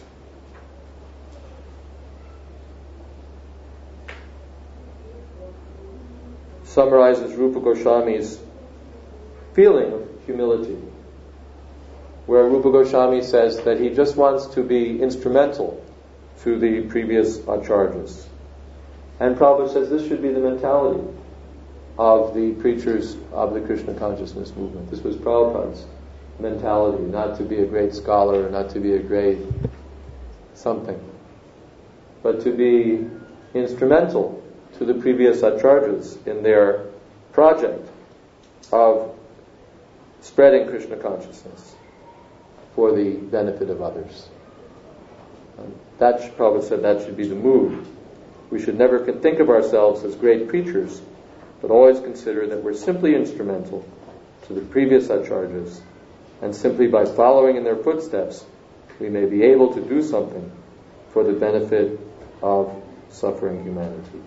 summarizes Rupa Goswami's feeling of humility, where Rupa Goswami says that he just wants to be instrumental to the previous acharyas. And Prabhupada says this should be the mentality of the preachers of the Krishna consciousness movement. This was Prabhupada's mentality, not to be a great scholar, not to be a great something, but to be instrumental to the previous acharyas in their project of spreading Krishna consciousness for the benefit of others. Prabhupada said that should be the move. We should never think of ourselves as great preachers, but always consider that we're simply instrumental to the previous acharyas, and simply by following in their footsteps, we may be able to do something for the benefit of suffering humanity.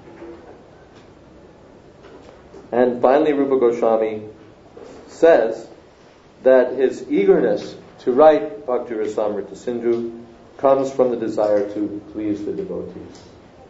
And finally, Rupa Goswami says that his eagerness to write Bhakti Rasamrita Sindhu comes from the desire to please the devotees.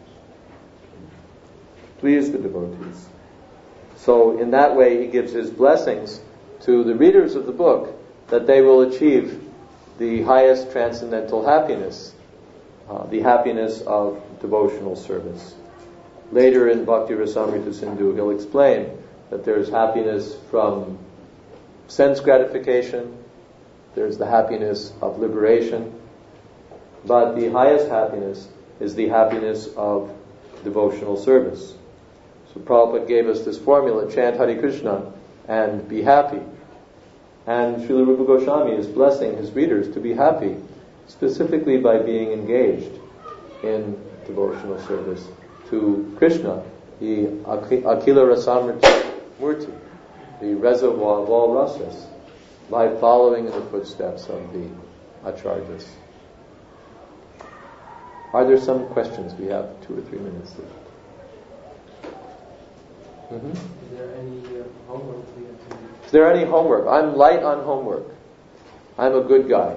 Please the devotees. So in that way, he gives his blessings to the readers of the book that they will achieve the highest transcendental happiness, the happiness of devotional service. Later in Bhakti Rasamrita Sindhu, he'll explain that there's happiness from sense gratification, there's the happiness of liberation, but the highest happiness is the happiness of devotional service. So Prabhupada gave us this formula: chant Hare Krishna and be happy. And Srila Rupa Goswami is blessing his readers to be happy, specifically by being engaged in devotional service to Krishna, the Akila Rasamrita Murti, the reservoir of all rasas, by following in the footsteps of the acharyas. Are there some questions? We have 2 or 3 minutes left. Mm-hmm. Is there any homework we have to do? Is there any homework? I'm light on homework. I'm a good guy.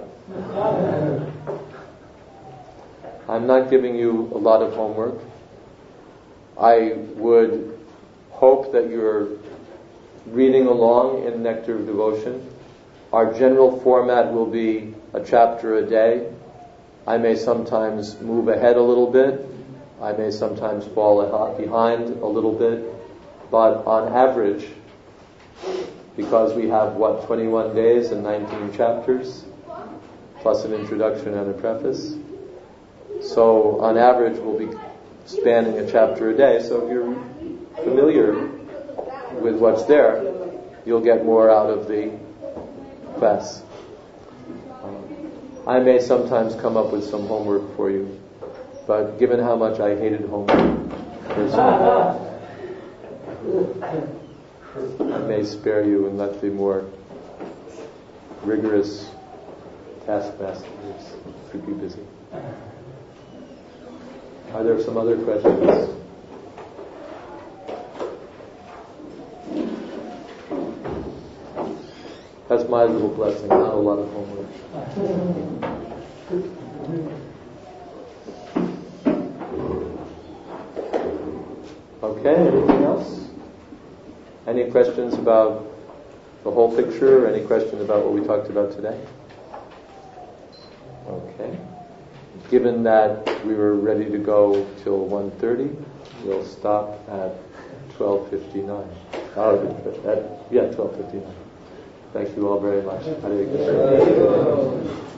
I'm not giving you a lot of homework. I would hope that you're reading along in Nectar of Devotion. Our general format will be a chapter a day. I may sometimes move ahead a little bit. I may sometimes fall behind a little bit. But on average, because we have 21 days and 19 chapters, plus an introduction and a preface, so on average we'll be spanning a chapter a day. So if you're familiar with what's there, you'll get more out of the class. I may sometimes come up with some homework for you, but given how much I hated homework personally, I may spare you and let the more rigorous taskmasters keep you busy. Are there some other questions? That's my little blessing, not a lot of homework. Okay, anything else? Any questions about the whole picture, or any questions about what we talked about today? Okay. Given that we were ready to go till 1:30, we'll stop at 12:59. 12:59. Thank you all very much. Hare Krishna.